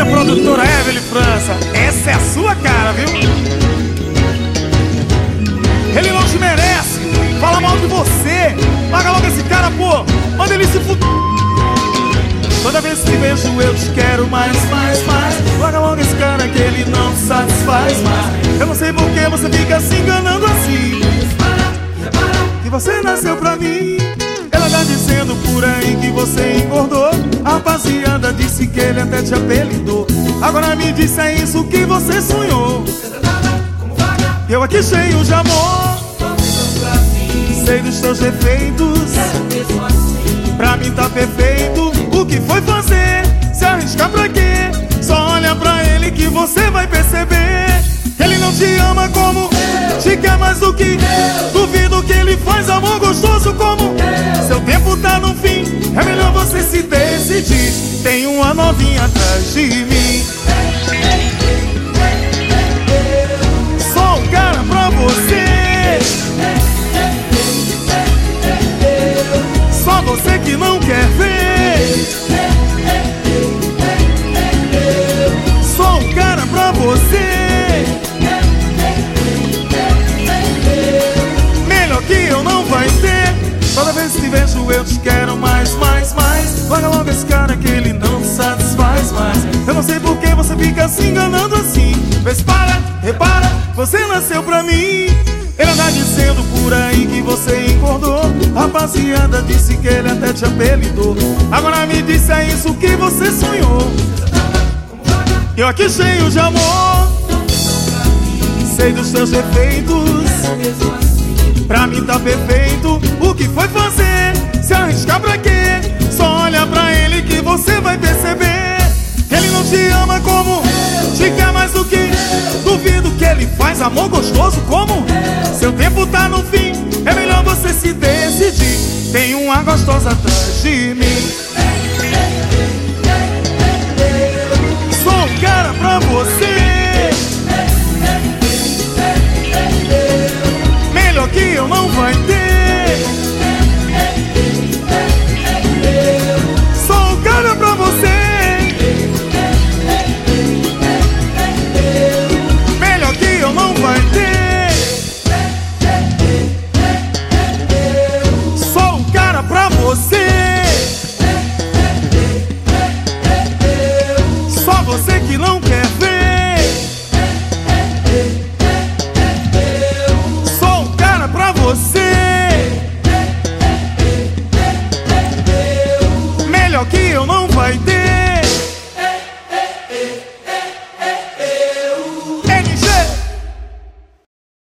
Produtora Evelyn França, essa é a sua cara, viu? Ele não te merece, fala mal de você. Paga logo esse cara, pô, manda ele se fuder. Toda vez que vejo eu te quero mais. Paga logo esse cara que ele não satisfaz mais. Eu não sei por que você fica se enganando assim, que você nasceu pra mim. Ela tá dizendo por aí que você engordou. A rapaziada disse que ele até te apelidou. Agora me diz se é isso que você sonhou. Eu aqui cheio de amor, sei dos teus defeitos, pra mim tá perfeito. O que foi fazer? Se arriscar pra quê? Só olha pra ele que você vai perceber que ele não te ama como te quer mais do que duvido que ele faz amor gostoso como seu tempo tá no fim. É melhor você se decidir. Tem uma novinha atrás de mim. Só um cara pra você, só você que não quer ver. Só um cara pra você, melhor que eu não vai ter. Toda vez que vejo eu te quero mais. Paga logo esse cara que ele não satisfaz mais. Eu não sei por que você fica se enganando assim. Mas repara, você nasceu pra mim. Ele anda dizendo por aí que você engordou. A rapaziada disse que ele até te apelidou. Agora me diz se é isso que você sonhou. Eu aqui cheio de amor, sei dos teus defeitos, pra mim tá perfeito. O que foi fazer? Se arriscar pra quê? Só olha pra ele que você vai perceber que ele não te ama como te quer mais do que duvido que ele faz amor gostoso como seu tempo tá no fim. É melhor você se decidir. Tem uma gostosa atrás de mim.